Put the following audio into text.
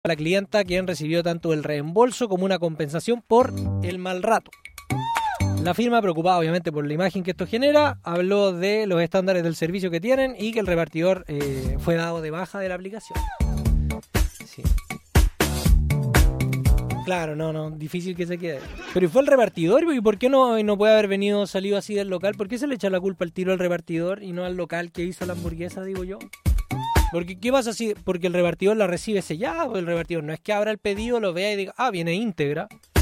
a la clienta, quien recibió tanto el reembolso como una compensación por el mal rato. La firma, preocupada obviamente por la imagen que esto genera, habló de los estándares del servicio que tienen y que el repartidor fue dado de baja de la aplicación. Sí. Claro, no, difícil que se quede. Pero fue el repartidor, ¿y por qué no puede haber salido así del local? ¿Por qué se le echa la culpa al tiro al repartidor y no al local que hizo la hamburguesa, digo yo? Porque ¿qué pasa si porque el repartidor la recibe sellada? El repartidor no es que abra el pedido, lo vea y diga, viene íntegra.